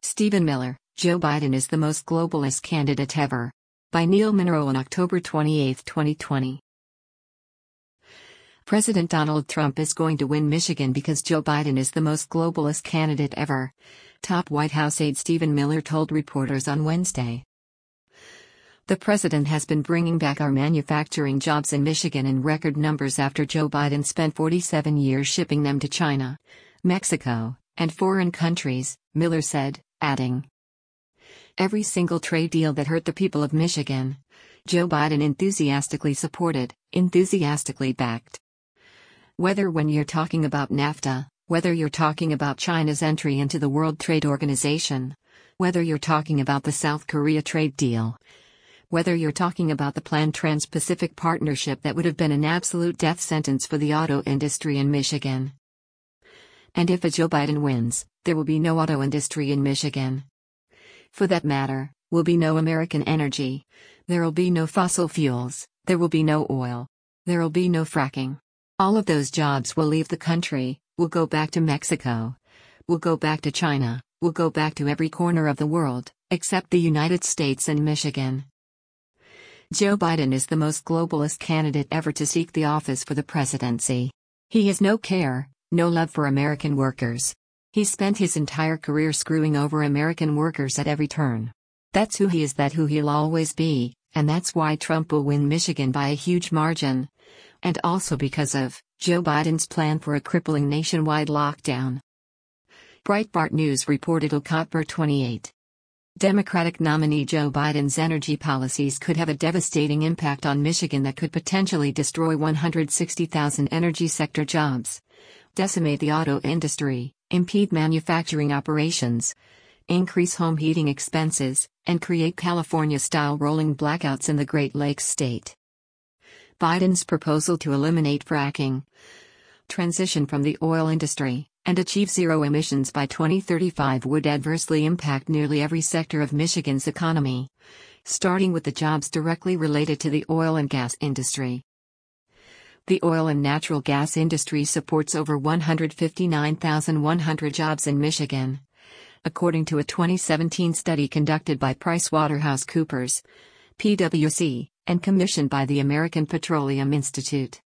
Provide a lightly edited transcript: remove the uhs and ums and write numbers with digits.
Stephen Miller, Joe Biden is the most globalist candidate ever. By Neil Monroe on October 28, 2020. President Donald Trump is going to win Michigan because Joe Biden is the most globalist candidate ever, top White House aide Stephen Miller told reporters on Wednesday. The president has been bringing back our manufacturing jobs in Michigan in record numbers after Joe Biden spent 47 years shipping them to China, Mexico, and foreign countries, Miller said, adding, "Every single trade deal that hurt the people of Michigan, Joe Biden enthusiastically supported, enthusiastically backed. Whether when you're talking about NAFTA, whether you're talking about China's entry into the World Trade Organization, whether you're talking about the South Korea trade deal, whether you're talking about the planned Trans-Pacific Partnership that would have been an absolute death sentence for the auto industry in Michigan. And if a Joe Biden wins, there will be no auto industry in Michigan. For that matter, will be no American energy. There will be no fossil fuels, there will be no oil. There will be no fracking. All of those jobs will leave the country, will go back to Mexico, will go back to China, will go back to every corner of the world, except the United States and Michigan." Joe Biden is the most globalist candidate ever to seek the office for the presidency. He has no care, no love for American workers. He spent his entire career screwing over American workers at every turn. That's who he is, that's who he'll always be, and that's why Trump will win Michigan by a huge margin. And also because of Joe Biden's plan for a crippling nationwide lockdown. Breitbart News reported October 28. Democratic nominee Joe Biden's energy policies could have a devastating impact on Michigan that could potentially destroy 160,000 energy sector jobs, decimate the auto industry, impede manufacturing operations, increase home heating expenses, and create California-style rolling blackouts in the Great Lakes state. Biden's proposal to eliminate fracking, transition from the oil industry, and achieve zero emissions by 2035 would adversely impact nearly every sector of Michigan's economy, starting with the jobs directly related to the oil and gas industry. The oil and natural gas industry supports over 159,100 jobs in Michigan, according to a 2017 study conducted by PricewaterhouseCoopers, PwC, and commissioned by the American Petroleum Institute.